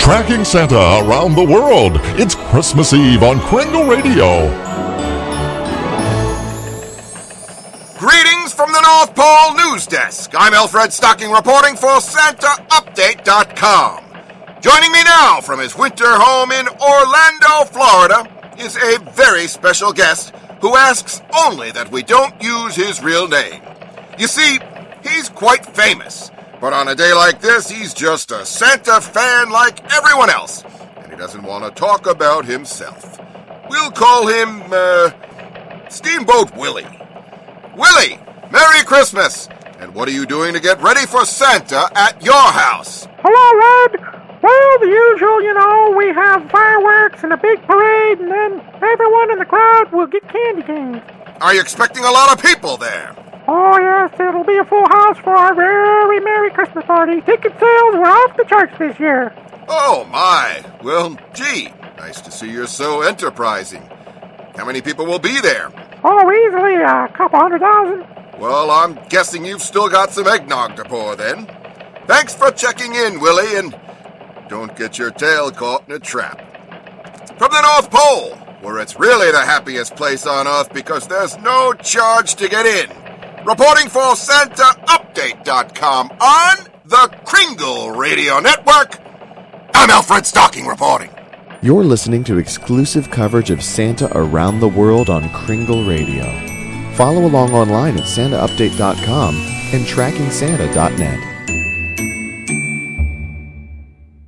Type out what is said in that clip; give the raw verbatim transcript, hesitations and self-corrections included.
Tracking Santa around the world. It's Christmas Eve on Kringle Radio. Greetings from the North Pole News Desk. I'm Alfred Stocking reporting for Santa Update dot com. Joining me now from his winter home in Orlando, Florida, is a very special guest who asks only that we don't use his real name. You see, he's quite famous, but on a day like this, he's just a Santa fan like everyone else, and he doesn't want to talk about himself. We'll call him, uh, Steamboat Willie. Willie, Merry Christmas! And what are you doing to get ready for Santa at your house? Hello, Ed. Well, the usual, you know, we have fireworks and a big parade, and then everyone in the crowd will get candy canes. Are you expecting a lot of people there? Oh, yes, it'll be a full house for our very Merry Christmas party. Ticket sales were off the charts this year. Oh, my. Well, gee, nice to see you're so enterprising. How many people will be there? Oh, easily a couple hundred thousand. Well, I'm guessing you've still got some eggnog to pour, then. Thanks for checking in, Willie, and don't get your tail caught in a trap. From the North Pole, where it's really the happiest place on Earth because there's no charge to get in, reporting for Santa Update dot com on the Kringle Radio Network, I'm Alfred Stocking reporting. You're listening to exclusive coverage of Santa around the world on Kringle Radio. Follow along online at Santa Update dot com and Tracking Santa dot net.